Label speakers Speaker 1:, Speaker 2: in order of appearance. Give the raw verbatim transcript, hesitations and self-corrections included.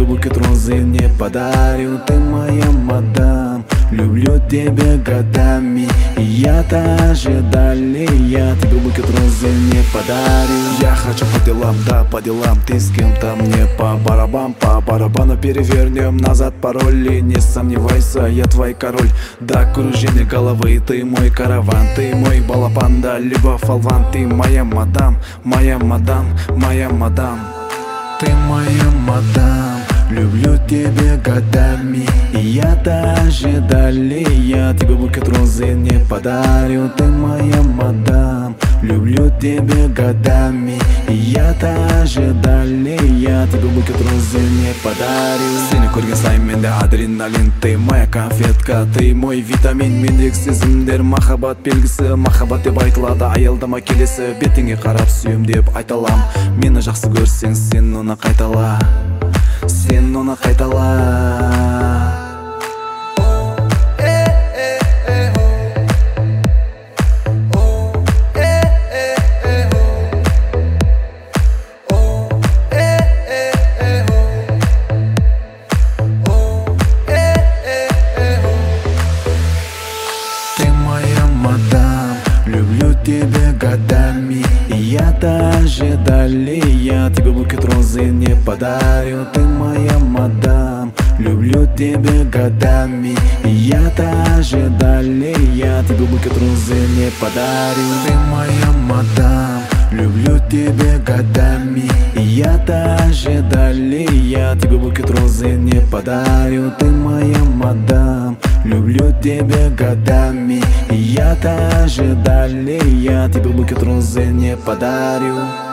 Speaker 1: букет розы не подарю. Ты моя мадам, люблю тебя годами. Я-то ожидали, я тебе букет розы не подарю. Я хочу по делам, да, по делам. Ты с кем-то, мне по барабан, по барабану. Перевернем назад пароли, не сомневайся, я твой король. До кружения головы, ты мой караван. Ты мой балапан, да, либо фалван. Ты моя мадам, моя мадам, моя мадам. Ты моя мадам, люблю тебя годами. Я-то ожидали, я тебе букет розы не подарю. Ты моя мадам, люблю тебя годами. Я-то ожидали, я тебе букет розы не подарю. Сені көрген сайын менде адреналин. Ты моя конфетка, ты мой витамин. Мендегі сезімдер махаббат белгісі. Махаббат деп айтылады аялдама келесі. Бетіңе қарап сүйем деп айталам. Мені жақсы көрсең сен оны қайтала, сен оны қайтала. Люблю тебя годами. Я-то ожидали, я тебе букет розы не подарю. Ты моя мадам, люблю тебя годами. Я-то ожидали, я тебе букет розы не подарю. Ты моя мадам, люблю тебя годами. Я-то ожидали, я тебе букет розы не подарю. Ты моя мадам, люблю тебя годами. Я-то ожидали, я тебе букет розы не подарю.